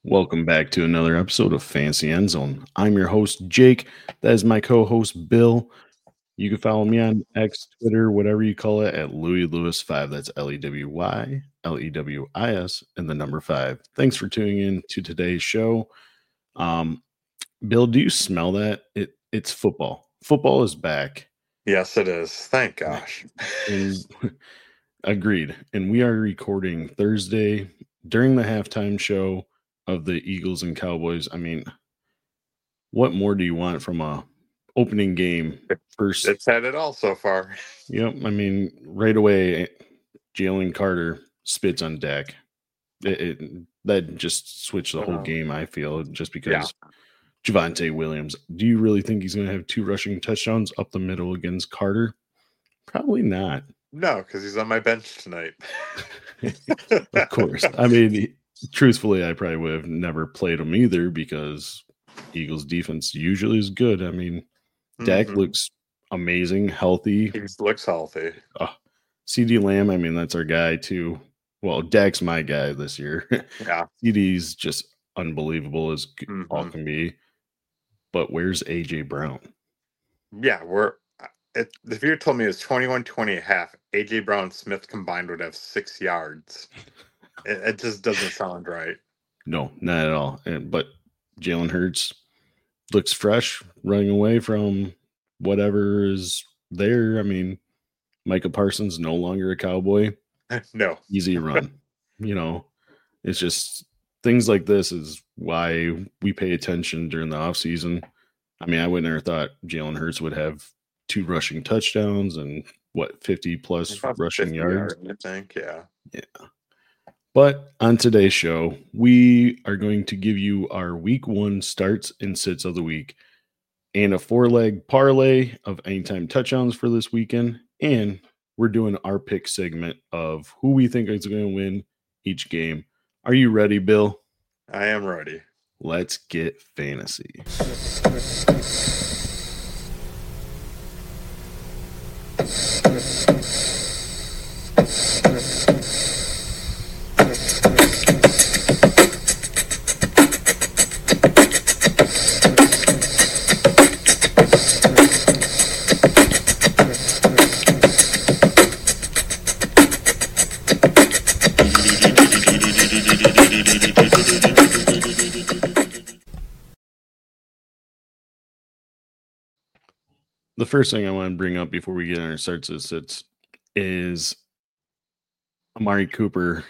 Welcome back to another episode of Fancy End Zone. I'm your host, Jake. That is my co host, Bill. You can follow me on X, Twitter, whatever you call it, at Louis Lewis 5. That's LEWYLEWIS and the number 5. Thanks for tuning in to today's show. Um, Bill, do you smell that? It's football. Football is back. Yes, it is. Thank gosh. And agreed. And we are recording Thursday during the halftime show of the Eagles and Cowboys. I mean, what more do you want from a opening game? First, It's had it all so far. yep. I mean, right away, Jalen Carter spits on Dak. That just switched the whole game. I feel just because Javonte Williams. Do you really think he's going to have 2 rushing touchdowns up the middle against Carter? Probably not. No, because he's on my bench tonight. Of course. I mean, truthfully, I probably would have never played him either because Eagles defense usually is good. I mean, Dak looks amazing, healthy. He looks healthy. CD Lamb, I mean, that's our guy too. Well, Dak's my guy this year. Yeah. CD's just unbelievable as all can be. But where's AJ Brown? Yeah, if you told me it was 21-20 at half, AJ Brown and Smith combined would have 6 yards. It just doesn't sound right. No, not at all. But Jalen Hurts looks fresh, running away from whatever is there. I mean, Micah Parsons no longer a Cowboy. No. Easy run. It's just things like this is why we pay attention during the offseason. I mean, I would never thought Jalen Hurts would have 2 rushing touchdowns and 50 plus rushing yards. I think, yeah. But on today's show, we are going to give you our week 1 starts and sits of the week and a 4-leg parlay of anytime touchdowns for this weekend. And we're doing our pick segment of who we think is going to win each game. Are you ready, Bill? I am ready. Let's get fantasy. The first thing I want to bring up before we get on our starts and sits is Amari Cooper.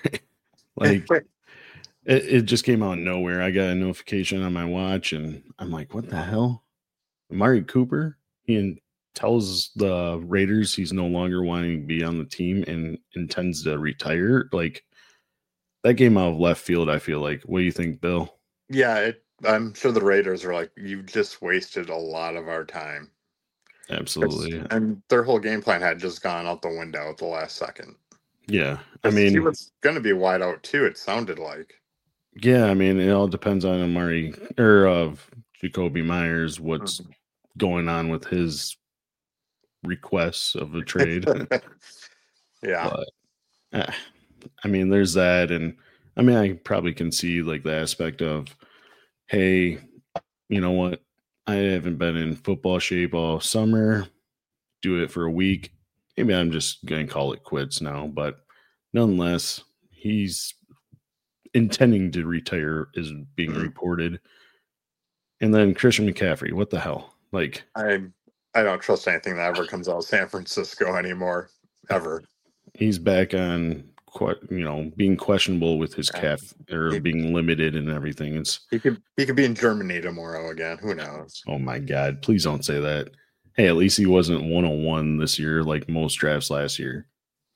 It just came out of nowhere. I got a notification on my watch, and I'm like, what the hell? Amari Cooper? He tells the Raiders he's no longer wanting to be on the team and intends to retire. Like, that came out of left field, I feel like. What do you think, Bill? Yeah, I'm sure the Raiders are like, you just wasted a lot of our time. Absolutely. And their whole game plan had just gone out the window at the last second. Yeah. I mean, he was going to be wide out too, it sounded like. Yeah, I mean, it all depends on Amari or of Jacoby Myers, what's going on with his requests of a trade. Yeah. But, I mean, there's that. And I mean, I probably can see like the aspect of, hey, you know what? I haven't been in football shape all summer. Do it for a week. Maybe I'm just going to call it quits now. But nonetheless, he's intending to retire is being reported. And then Christian McCaffrey, what the hell? Like, I don't trust anything that ever comes out of San Francisco anymore, ever. He's back on, being questionable with his calf or being limited and everything. He could be in Germany tomorrow again. Who knows? Oh my God! Please don't say that. Hey, at least he wasn't 101 this year like most drafts last year.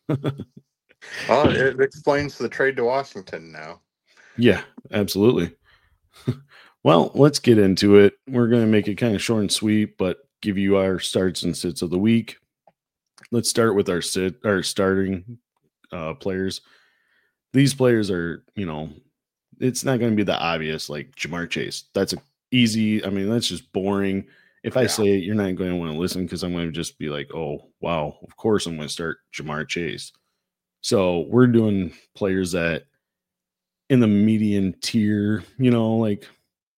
Well, it explains the trade to Washington now. Yeah, absolutely. Well, let's get into it. We're going to make it kind of short and sweet, but give you our starts and sits of the week. Let's start with our starting players. These players are, it's not going to be the obvious like Ja'Marr Chase. That's easy. I mean, that's just boring. If I say it, you're not going to want to listen because I'm going to just be like, oh, wow, of course I'm going to start Ja'Marr Chase. So we're doing players that in the median tier, like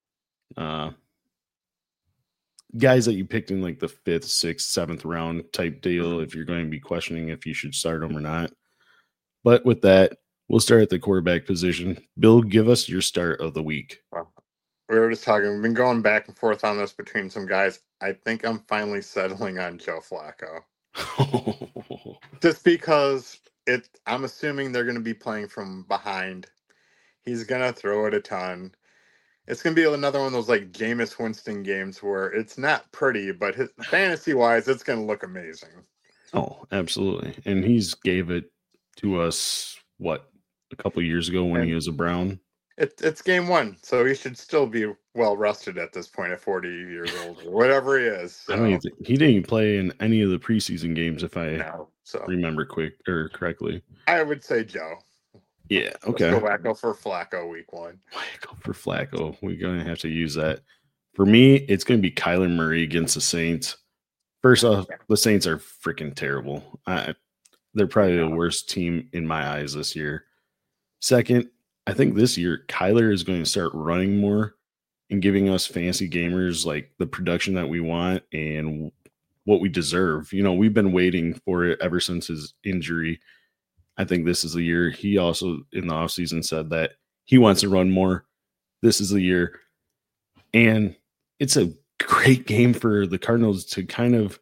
guys that you picked in like the 5th, 6th, 7th round type deal if you're going to be questioning if you should start them or not. But with that, we'll start at the quarterback position. Bill, give us your start of the week. Well, we were just talking. We've been going back and forth on this between some guys. I think I'm finally settling on Joe Flacco. Just because I'm assuming they're going to be playing from behind. He's going to throw it a ton. It's going to be another one of those like Jameis Winston games where it's not pretty, but fantasy-wise, it's going to look amazing. Oh, absolutely. And he's gave it to us, a couple years ago when he was a Brown? It's game 1, so he should still be well rested at this point at 40 years old or whatever he is. So. I don't even he didn't even play in any of the preseason games, if I remember correctly. I would say Joe. Yeah, okay. Let's go for Flacco week 1. Go for Flacco. We're going to have to use that. For me, it's going to be Kyler Murray against the Saints. First off, the Saints are freaking terrible. They're probably the worst team in my eyes this year. Second, I think this year Kyler is going to start running more and giving us fantasy gamers like the production that we want and what we deserve. We've been waiting for it ever since his injury. I think this is the year. He also in the offseason said that he wants to run more. This is the year. And it's a great game for the Cardinals to kind of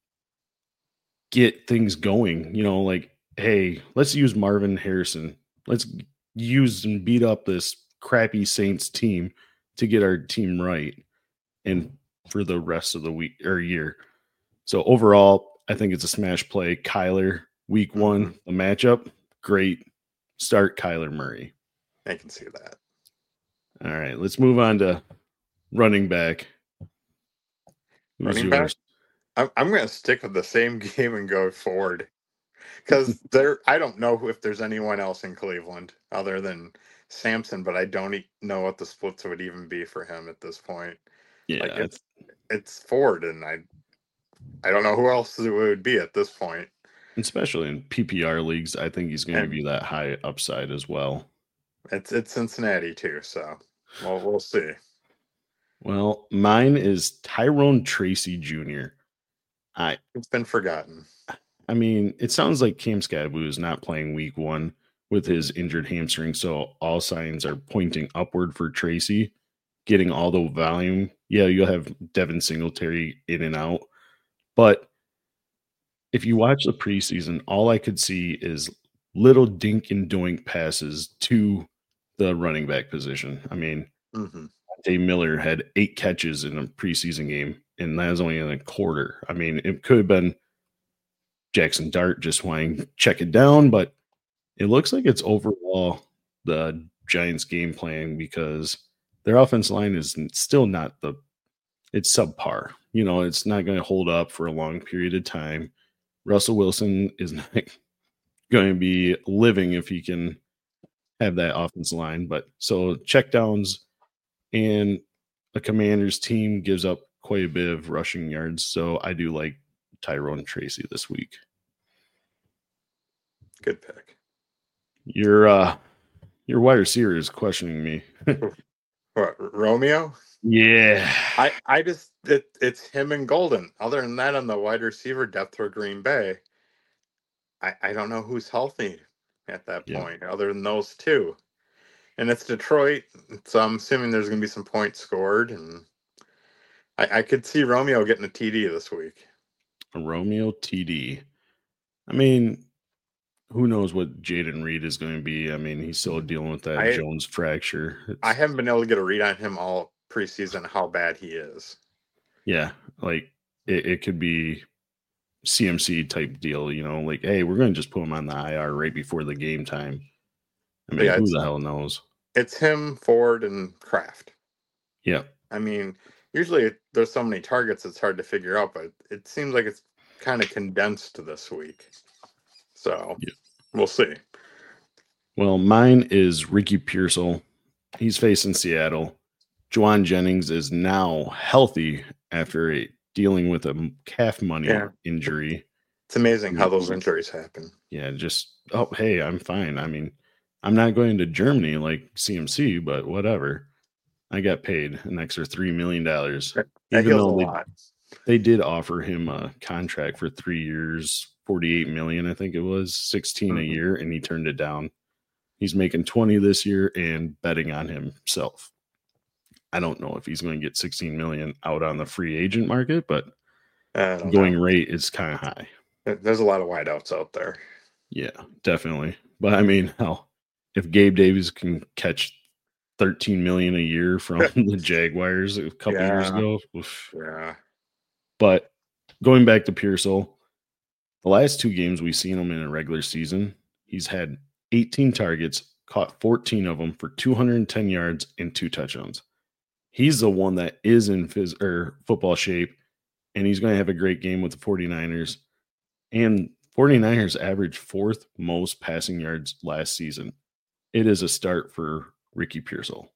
get things going. Like, hey, let's use Marvin Harrison. Let's use and beat up this crappy Saints team to get our team right and for the rest of the week or year. So overall, I think it's a smash play. Kyler, week 1, the matchup, great. Start Kyler Murray. I can see that. All right, let's move on to running back. Running back? I'm going to stick with the same game and go forward. Because I don't know if there's anyone else in Cleveland other than Samson, but I don't know what the splits would even be for him at this point. Yeah, it's Ford, and I don't know who else it would be at this point. Especially in PPR leagues, I think he's going to be that high upside as well. It's Cincinnati too, so we'll see. Well, mine is Tyrone Tracy Jr. It's been forgotten. I mean, it sounds like Cam Skadoo is not playing week 1 with his injured hamstring, so all signs are pointing upward for Tracy, getting all the volume. Yeah, you'll have Devin Singletary in and out, but if you watch the preseason, all I could see is little dink and doink passes to the running back position. I mean, Dave Miller had 8 catches in a preseason game, and that was only in a quarter. I mean, it could have been Jackson Dart just wanting to check it down, but it looks like it's overall the Giants' game plan because their offense line is still not it's subpar. It's not going to hold up for a long period of time. Russell Wilson is not going to be living if he can have that offense line. But so checkdowns and a Commanders team gives up quite a bit of rushing yards. So I do like Tyrone Tracy this week. Good pick. Your wide receiver is questioning me. What, Romeo? Yeah. I just it's him and Golden. Other than that, on the wide receiver depth for Green Bay, I don't know who's healthy at that point other than those two. And it's Detroit, so I'm assuming there's going to be some points scored, and I could see Romeo getting a TD this week. A Romeo TD. I mean, who knows what Jaden Reed is going to be? I mean, he's still dealing with that Jones fracture. I haven't been able to get a read on him all preseason how bad he is. Yeah, like it could be CMC type deal, like, hey, we're going to just put him on the IR right before the game time. I mean, who the hell knows? It's him, Ford, and Kraft. Yeah. I mean, usually there's so many targets it's hard to figure out, but it seems like it's kind of condensed this week. So we'll see. Well, mine is Ricky Pearsall. He's facing Seattle. Juwan Jennings is now healthy after dealing with a calf money injury. It's amazing how those injuries happen. Yeah, just, hey, I'm fine. I mean, I'm not going to Germany like CMC, but whatever. I got paid an extra $3 million, That even heals a though lot. they did offer him a contract for 3 years, 48 million, I think it was 16 a year, and he turned it down. He's making 20 this year and betting on himself. I don't know if he's going to get 16 million out on the free agent market, but going rate is kind of high. There's a lot of wideouts out there. Yeah, definitely. But I mean, hell, if Gabe Davis can catch 13 million a year from the Jaguars a couple years ago. Oof. Yeah. But going back to Pearsall, the last 2 games we've seen him in a regular season, he's had 18 targets, caught 14 of them for 210 yards and 2 touchdowns. He's the one that is in football shape, and he's going to have a great game with the 49ers. And 49ers averaged 4th most passing yards last season. It is a start for Ricky Pearsall.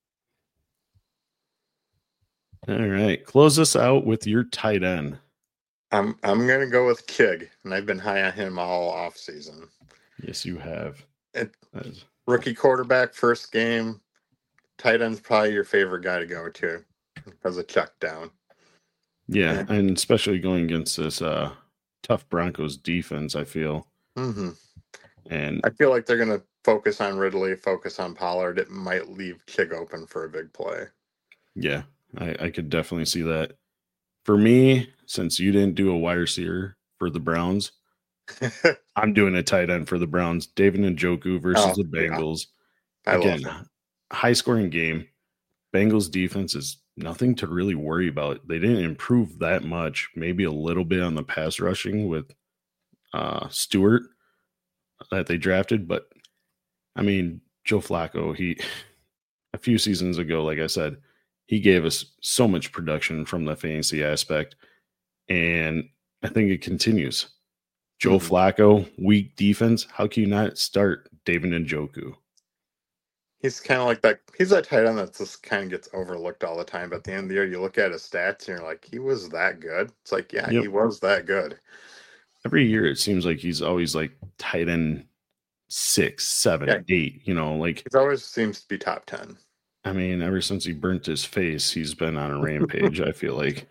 All right. Close us out with your tight end. I'm going to go with Kig, and I've been high on him all offseason. Yes, you have. Rookie quarterback, first game. Tight end's probably your favorite guy to go to as a check down. Yeah, and especially going against this tough Broncos defense, I feel. Mm-hmm. And I feel like they're going to focus on Ridley, focus on Pollard. It might leave Kig open for a big play. Yeah, I could definitely see that. For me, since you didn't do a wide receiver for the Browns, I'm doing a tight end for the Browns. David Njoku versus the Bengals. Yeah. Again, high-scoring game. Bengals defense is nothing to really worry about. They didn't improve that much. Maybe a little bit on the pass rushing with Stewart that they drafted. But, I mean, Joe Flacco, a few seasons ago, like I said, he gave us so much production from the fantasy aspect. And I think it continues. Joe Flacco, weak defense. How can you not start David Njoku? He's kind of like that. He's that tight end that just kind of gets overlooked all the time. But at the end of the year, you look at his stats and you're like, he was that good. It's like, yeah, He was that good. Every year, it seems like he's always like tight end 6, 7, 8. You know, like it always seems to be top 10. I mean, ever since he burnt his face, he's been on a rampage, I feel like.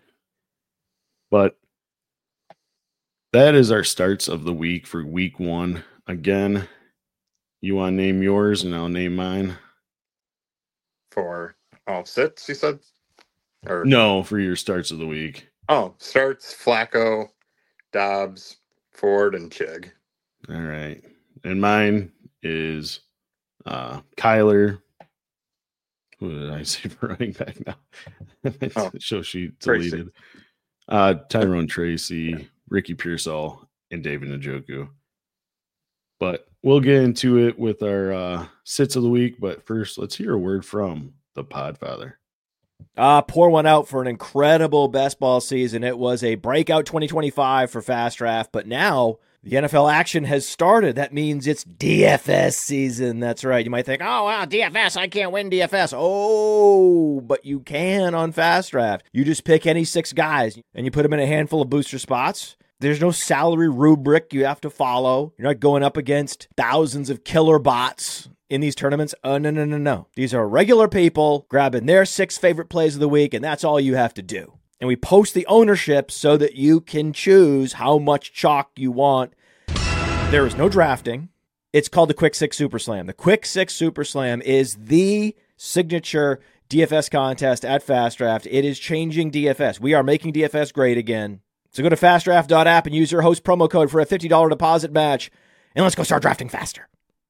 But that is our starts of the week for week 1. Again, you want to name yours and I'll name mine? For sits, you said? Or no, for your starts of the week. Oh, starts Flacco, Dobbs, Ford, and Chig. All right. And mine is Kyler. Who did I say for running back now? Show sheet deleted. Tyrone Tracy, Ricky Pearsall, and David Njoku. But we'll get into it with our sits of the week. But first, let's hear a word from the Podfather. Pour one out for an incredible best ball season. It was a breakout 2025 for Fast Draft, but now the NFL action has started. That means it's DFS season. That's right. You might think, oh, wow, DFS, I can't win DFS. Oh, but you can on Fast Draft. You just pick any 6 guys, and you put them in a handful of booster spots. There's no salary rubric you have to follow. You're not going up against thousands of killer bots in these tournaments. Oh, no. These are regular people grabbing their 6 favorite plays of the week, and that's all you have to do. And we post the ownership so that you can choose how much chalk you want. There is no drafting. It's called the Quick 6 Super Slam. The Quick 6 Super Slam is the signature DFS contest at Fast Draft. It is changing DFS. We are making DFS great again. So go to fastdraft.app and use your host promo code for a $50 deposit match. And let's go start drafting faster.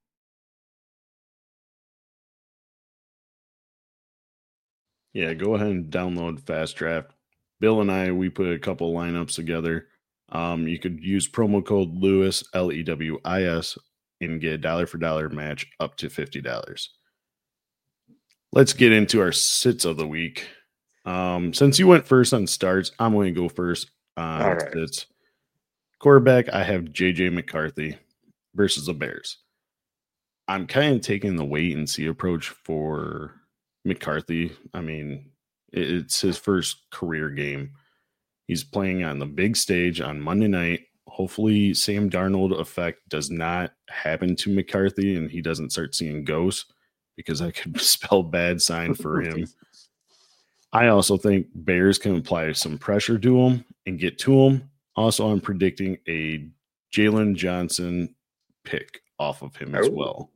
Yeah, go ahead and download Fast Draft. Bill and I, we put a couple lineups together. You could use promo code Lewis, LEWIS, and get a dollar for dollar match up to $50. Let's get into our sits of the week. Since you went first on starts, I'm going to go first on sits. Quarterback, I have JJ McCarthy versus the Bears. I'm kind of taking the wait and see approach for McCarthy. I mean, it's his first career game. He's playing on the big stage on Monday night hopefully Sam Darnold effect does not happen to McCarthy and he doesn't start seeing ghosts, because that could spell bad sign for him. I also think Bears can apply some pressure to him and get to him. Also, I'm predicting a Jalen Johnson pick off of him as well.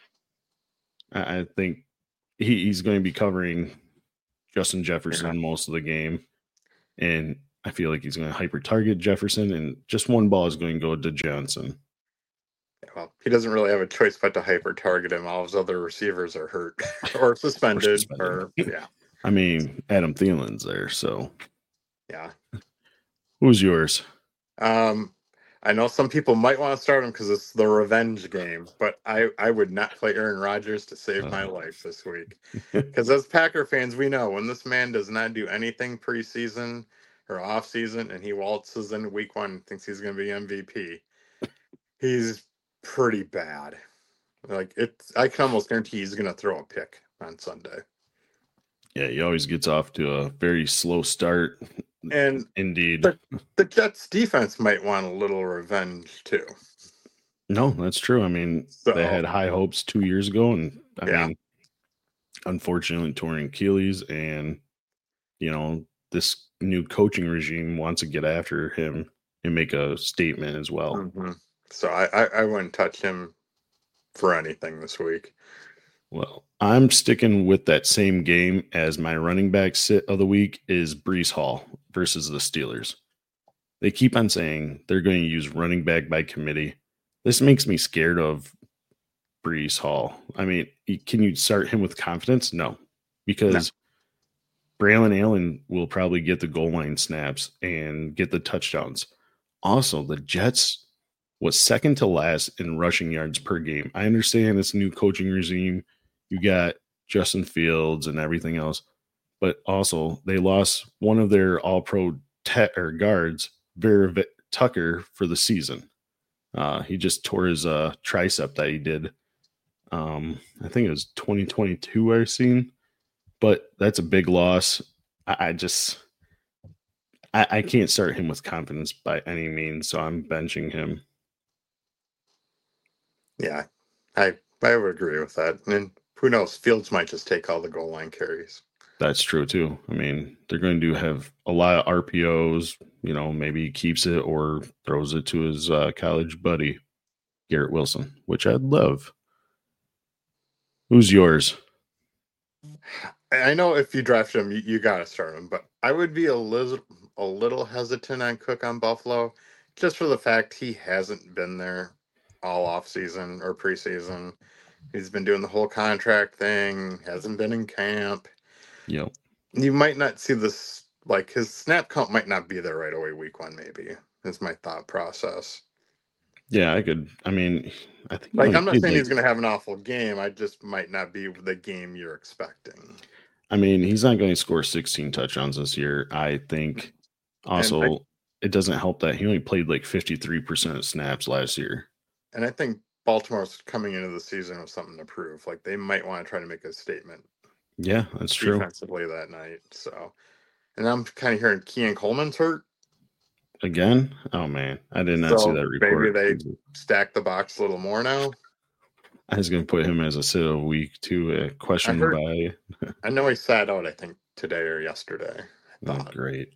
I think he's going to be covering Justin Jefferson most of the game. And I feel like he's going to hyper target Jefferson, and just one ball is going to go to Johnson. Well, he doesn't really have a choice but to hyper target him. All his other receivers are hurt or suspended. Yeah. I mean, Adam Thielen's there, so yeah. Who's yours? I know some people might want to start him because it's the revenge game, but I would not play Aaron Rodgers to save my life this week. Because as Packer fans, we know when this man does not do anything preseason or off season, and he waltzes in week one and thinks he's going to be MVP, he's pretty bad. Like, I can almost guarantee he's going to throw a pick on Sunday. Yeah, he always gets off to a very slow start. And indeed, the Jets defense might want a little revenge too. No, that's true. I mean, they had high hopes 2 years ago, and I mean, unfortunately, torn Achilles, and this new coaching regime wants to get after him and make a statement as well. Mm-hmm. So I wouldn't touch him for anything this week. Well, I'm sticking with that same game as my running back sit of the week is Breece Hall versus the Steelers. They keep on saying they're going to use running back by committee. This makes me scared of Breece Hall. I mean, can you start him with confidence? No, because Braylon Allen will probably get the goal line snaps and get the touchdowns. Also, the Jets was second to last in rushing yards per game. I understand it's a new coaching regime. You got Justin Fields and everything else, but also they lost one of their all-pro guards, Vera Tucker, for the season. He just tore his tricep that he did. I think it was 2022 I've seen, but that's a big loss. I can't start him with confidence by any means, so I'm benching him. Yeah, I would agree with that. And who knows? Fields might just take all the goal line carries. That's true too. I mean, they're going to have a lot of RPOs. Maybe he keeps it or throws it to his college buddy, Garrett Wilson, which I'd love. Who's yours? I know if you draft him, you got to start him, but I would be a little hesitant on Cook on Buffalo, just for the fact he hasn't been there all off season or preseason. He's been doing the whole contract thing, hasn't been in camp. Yep. You might not see this, like his snap count might not be there right away week one, maybe, is my thought process. Yeah, I think I'm not saying he's going to have an awful game. I just might not be the game you're expecting. I mean, he's not going to score 16 touchdowns this year. I think also it doesn't help that he only played like 53% of snaps last year. And I think Baltimore's coming into the season with something to prove. Like they might want to try to make a statement. Yeah, that's true. Defensively that night. So, and I'm kind of hearing Keon Coleman's hurt again. Oh man, I did not see that report. Maybe they stack the box a little more now. I was going to put him as a sit of the week too. Question by. I know he sat out. I think today or yesterday. Oh, great.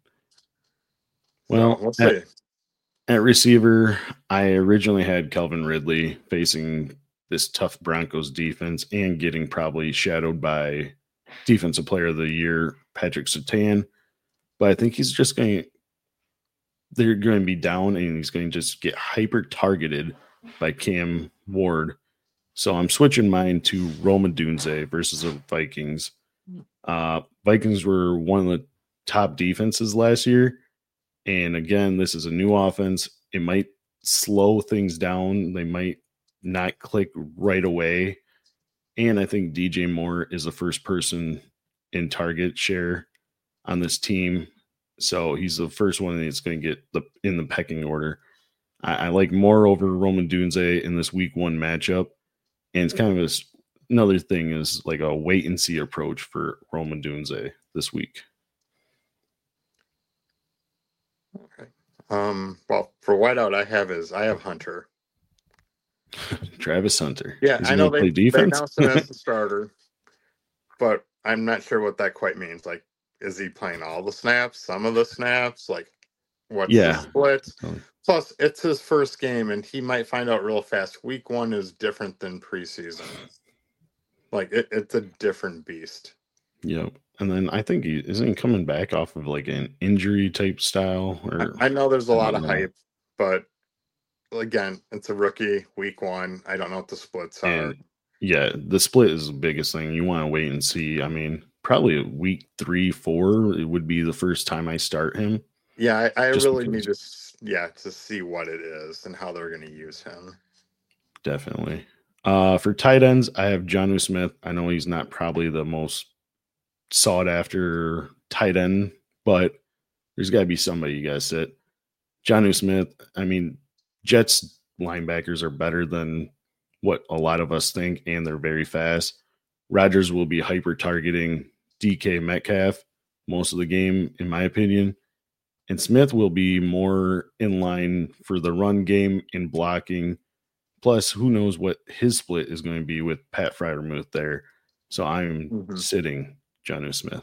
Well, we'll see. At receiver, I originally had Calvin Ridley facing this tough Broncos defense and getting probably shadowed by Defensive Player of the Year, Patrick Surtain. But I think they're going to be down and he's going to just get hyper targeted by Cam Ward. So I'm switching mine to Rome Odunze versus the Vikings. Vikings were one of the top defenses last year. And again, this is a new offense. It might slow things down. They might not click right away. And I think DJ Moore is the first person in target share on this team. So he's the first one that's going to get in the pecking order. I like Moore over Rome Odunze in this week one matchup. And it's kind of another thing is like a wait and see approach for Rome Odunze this week. Okay. Well, for wideout, I have Hunter. Travis Hunter. Yeah, He's I know play they defense. announced him as the starter, but I'm not sure what that quite means. Like, is he playing all the snaps, some of the snaps? Like, what's the split? Plus, it's his first game, and he might find out real fast. Week 1 is different than preseason. Like, it's a different beast. Yep. And then I think he isn't coming back off of like an injury type style. Or I know there's a lot of hype, but again, it's a rookie, week 1. I don't know what the splits are. Yeah, the split is the biggest thing. You want to wait and see. I mean, probably week 3, 4, it would be the first time I start him. Yeah, I really need to see what it is and how they're going to use him. Definitely. For tight ends, I have Jonnu Smith. I know he's not probably the most sought after tight end, but there's got to be somebody you guys sit. Jonnu Smith, I mean, Jets linebackers are better than what a lot of us think, and they're very fast. Rodgers will be hyper targeting DK Metcalf most of the game, in my opinion. And Smith will be more in line for the run game and blocking. Plus, who knows what his split is going to be with Pat Freiermuth there. So I'm sitting Jonnu Smith.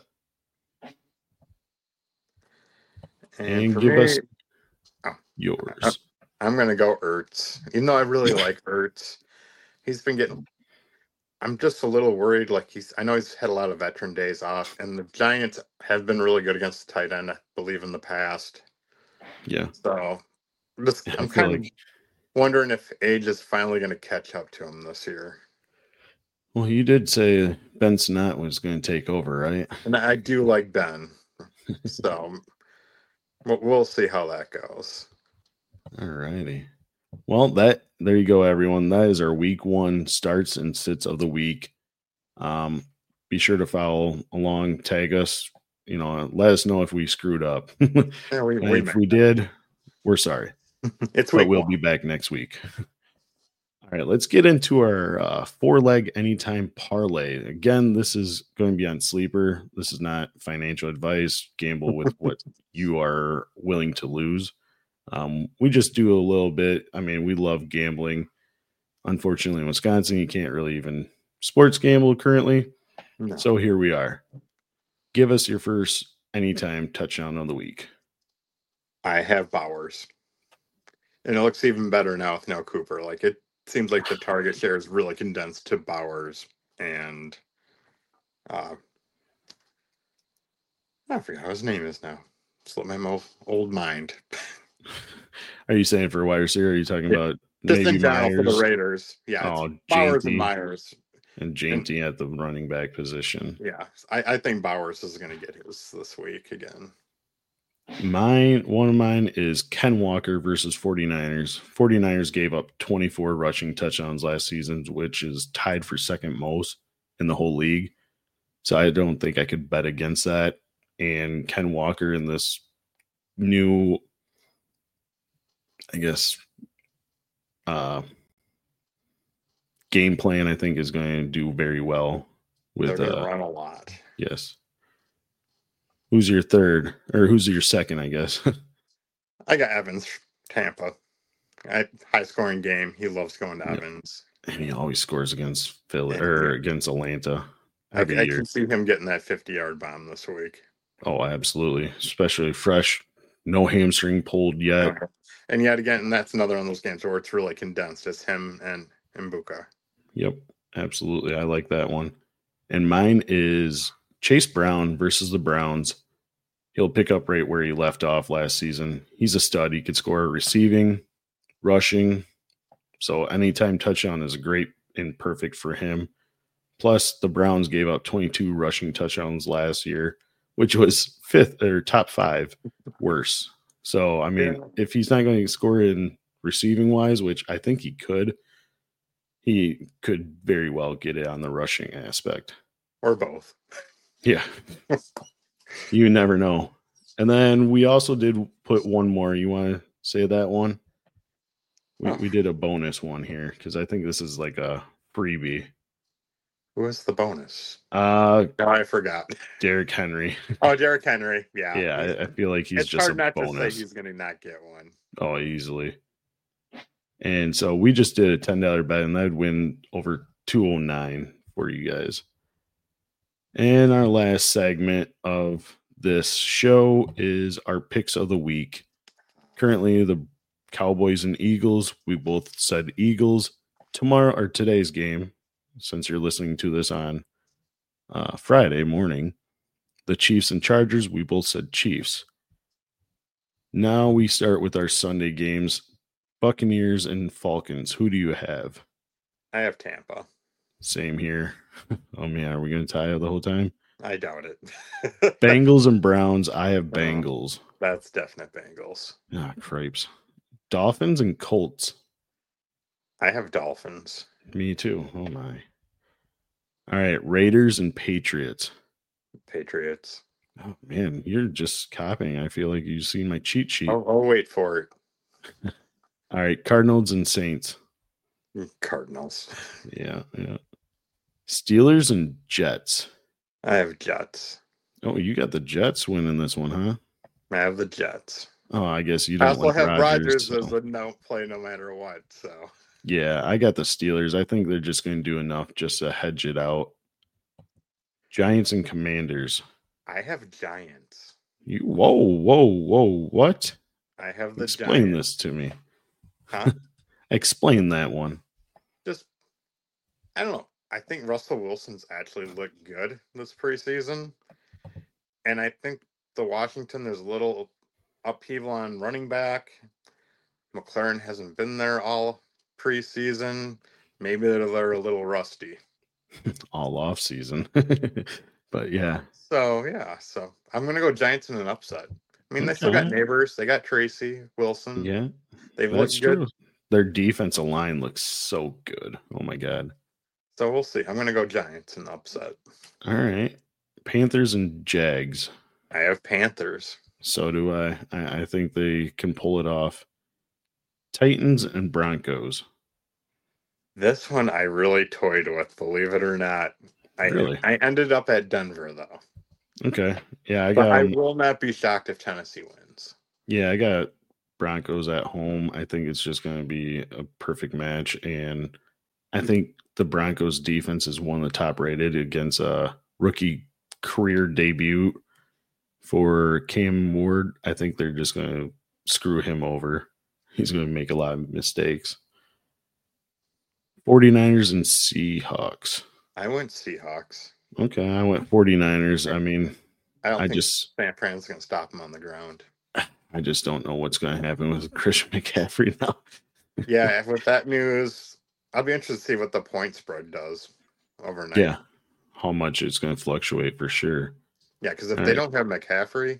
And give us yours. I'm going to go Ertz. Even though I really like Ertz, he's been getting... I'm just a little worried. Like I know he's had a lot of veteran days off, and the Giants have been really good against the tight end, I believe, in the past. Yeah. So I'm kind of wondering if age is finally going to catch up to him this year. Well, you did say Ben Sinnott was going to take over, right? And I do like Ben. So we'll see how that goes. All righty. Well, there you go, everyone. That is our week 1 starts and sits of the week. Be sure to follow along, tag us, let us know if we screwed up. If we did, we're sorry. But we'll be back next week. All right, let's get into our 4-leg anytime parlay. Again, this is going to be on Sleeper. This is not financial advice. Gamble with what you are willing to lose. We just do a little bit. I mean, we love gambling. Unfortunately, in Wisconsin, you can't really even sports gamble currently. No. So here we are. Give us your first anytime touchdown of the week. I have Bowers. And it looks even better now with no Cooper. Like, it seems like the target share is really condensed to Bowers. And I forgot what his name is now. Slipped my old mind. Are you saying for wide receiver? Are you talking about just maybe in general Myers? For the Raiders? Yeah, Bowers and Myers. And Jainty at the running back position. Yeah, I think Bowers is going to get his this week again. One of mine is Ken Walker versus 49ers. 49ers gave up 24 rushing touchdowns last season, which is tied for second most in the whole league. So I don't think I could bet against that. And Ken Walker in this new, I guess, game plan, I think, is going to do very well with run a lot. Yes. Who's your third, or who's your second, I guess? I got Evans, Tampa. High scoring game. He loves going to Evans. And he always scores against Philly or against Atlanta. I can see him getting that 50-yard bomb this week. Oh, absolutely. Especially fresh, no hamstring pulled yet. Okay. And yet again, that's another one of those games where it's really condensed. It's him and Mbuka. Yep, absolutely. I like that one. And mine is Chase Brown versus the Browns. He'll pick up right where he left off last season. He's a stud. He could score receiving, rushing. So anytime touchdown is great and perfect for him. Plus, the Browns gave up 22 rushing touchdowns last year, which was top 5 worse. So, I mean, if he's not going to score in receiving wise, which I think he could very well get it on the rushing aspect. Or both. Yeah. You never know. And then we also did put one more. You want to say that one? We did a bonus one here because I think this is like a freebie. Who was the bonus? No, I forgot. Derrick Henry. Oh, Derrick Henry. Yeah. Yeah, I feel like he's It's just hard a not bonus. to say he's going to not get one. Oh, easily. And so we just did a $10 bet, and that'd win over 209 for you guys. And our last segment of this show is our picks of the week. Currently, the Cowboys and Eagles. We both said Eagles. Tomorrow or today's game, since you're listening to this on Friday morning, the Chiefs and Chargers. We both said Chiefs. Now we start with our Sunday games. Buccaneers and Falcons. Who do you have? I have Tampa. Same here. Oh man, are we going to tie the whole time? I doubt it. Bengals and Browns. I have Bengals. That's definite Bengals. Ah, cripes. Dolphins and Colts. I have Dolphins. Me too. Oh my. All right, Raiders and Patriots. Patriots. Oh man, you're just copying. I feel like you've seen my cheat sheet. I'll wait for it. All right, Cardinals and Saints. Cardinals. Yeah. Steelers and Jets. I have Jets. Oh, you got the Jets winning this one, huh? I have the Jets. Oh, I guess you don't. I also like have Rodgers so. as a no play no matter what. So yeah, I got the Steelers. I think they're just going to do enough just to hedge it out. Giants and Commanders. I have Giants. Whoa! What? I have the Explain Giants. this to me. Huh? Explain that one. Just, I don't know. I think Russell Wilson's actually looked good this preseason. And I think the Washington, there's a little upheaval on running back. McLaurin hasn't been there all preseason. Maybe they're a little rusty. All off season. But yeah. So I'm going to go Giants in an upset. I mean, they still got Neighbors. They got Tracy Wilson. Yeah. They've looked good. True. Their defensive line looks so good. Oh my God. So we'll see. I'm going to go Giants in the upset. All right. Panthers and Jags. I have Panthers. So do I. I think they can pull it off. Titans and Broncos. This one I really toyed with, believe it or not. I ended up at Denver, though. Okay. Yeah, I will not be shocked if Tennessee wins. Yeah, I got Broncos at home. I think it's just going to be a perfect match. And I think the Broncos defense is one of the top rated against a rookie career debut for Cam Ward. I think they're just going to screw him over. He's going to make a lot of mistakes. 49ers and Seahawks. I went Seahawks. Okay, I went 49ers. I mean, I think San Fran's going to stop him on the ground. I just don't know what's going to happen with Christian McCaffrey now. Yeah, with that news, I'll be interested to see what the point spread does overnight. Yeah, how much it's going to fluctuate for sure. Yeah, because if they don't have McCaffrey,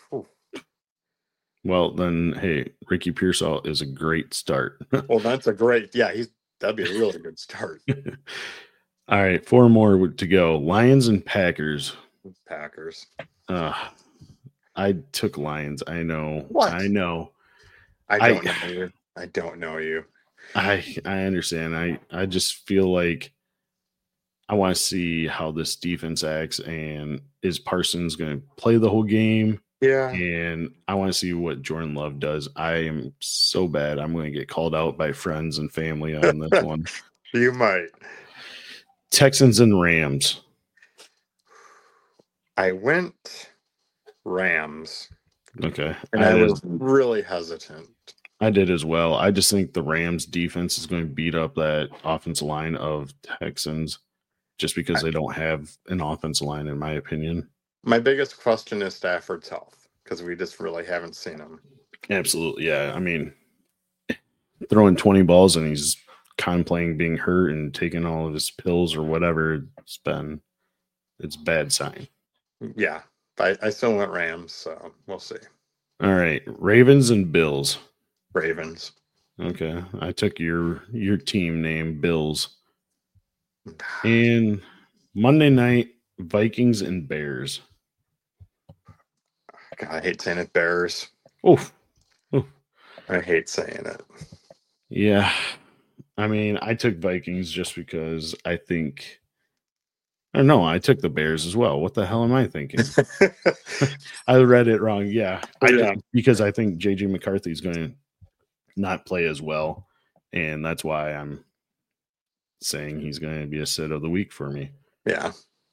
well, then, hey, Ricky Pearsall is a great start. Well, that's a great, that'd be a really good start. All right, 4 more to go. Lions and Packers. Packers. I took Lions. I know. What? I know. I don't know you. I don't know you. I understand. I just feel like I want to see how this defense acts, and is Parsons going to play the whole game? Yeah. And I want to see what Jordan Love does. I am so bad. I'm going to get called out by friends and family on this one. You might. Texans and Rams. I went Rams. Okay. And I was really hesitant. I did as well. I just think the Rams defense is going to beat up that offensive line of Texans just because they don't have an offensive line, in my opinion. My biggest question is Stafford's health, because we just really haven't seen him. Absolutely. Yeah. I mean, throwing 20 balls and he's contemplating being hurt and taking all of his pills or whatever, it's a bad sign. Yeah. I still went Rams, so we'll see. All right. Ravens and Bills. Ravens. Okay. I took your team name, Bills. And Monday night, Vikings and Bears. God, I hate saying it, Bears. Oof. I hate saying it. Yeah. I mean, I took Vikings just because I think Or no, I took the Bears as well. What the hell am I thinking? I read it wrong. Yeah. Because I think JJ McCarthy is going to not play as well. And that's why I'm saying he's going to be a sit of the week for me. Yeah.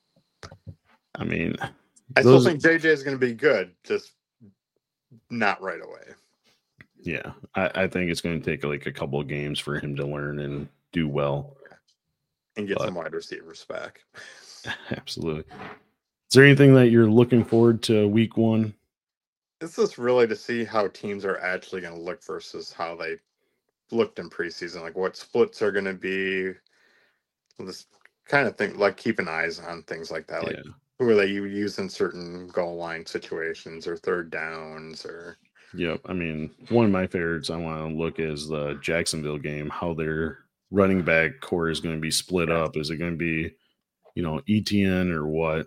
I mean, I still think JJ is going to be good, just not right away. Yeah. I think it's going to take like a couple of games for him to learn and do well. And get some wide receivers back. Absolutely. Is there anything that you're looking forward to week one? This is really to see how teams are actually going to look versus how they looked in preseason. Like what splits are going to be. This kind of thing, like keeping eyes on things like that. Like who are they using certain goal line situations or third downs or. Yep. I mean, one of my favorites I want to look is the Jacksonville game, how their running back core is going to be split up. Is it going to be, ETN or what?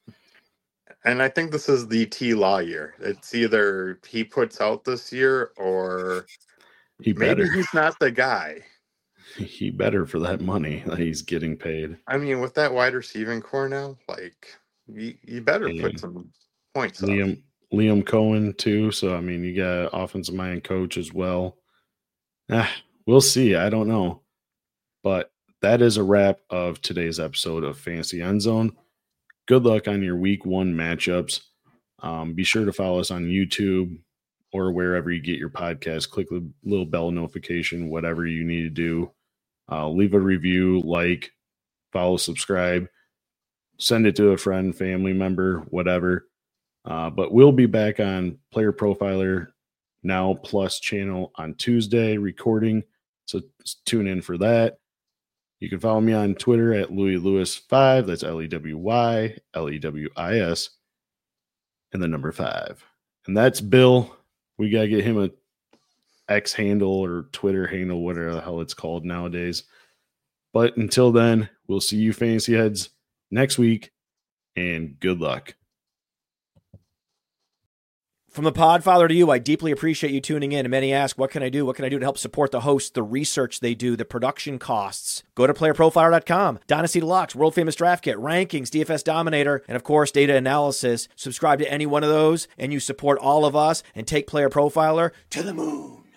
And I think this is the T Law year. It's either he puts out this year or maybe he's not the guy. He better for that money that he's getting paid. I mean, with that wide receiving core now, like you better put some points up. Liam Cohen too. So I mean, you got offensive mind coach as well. We'll see. I don't know, but that is a wrap of today's episode of Fantasy End Zone. Good luck on your week one matchups. Be sure to follow us on YouTube or wherever you get your podcast. Click the little bell notification, whatever you need to do. Leave a review, follow, subscribe, send it to a friend, family member, whatever. But we'll be back on Player Profiler Now Plus channel on Tuesday recording. So tune in for that. You can follow me on Twitter at LouisLewis5. That's LEWYLEWIS and the number 5. And that's Bill. We got to get him a X handle or Twitter handle, whatever the hell it's called nowadays. But until then, we'll see you Fantasy Heads next week, and good luck. From the Podfather to you, I deeply appreciate you tuning in. And many ask, what can I do? What can I do to help support the hosts, the research they do, the production costs? Go to playerprofiler.com, Dynasty Deluxe, World Famous Draft Kit, Rankings, DFS Dominator, and of course, data analysis. Subscribe to any one of those, and you support all of us and take Player Profiler to the moon.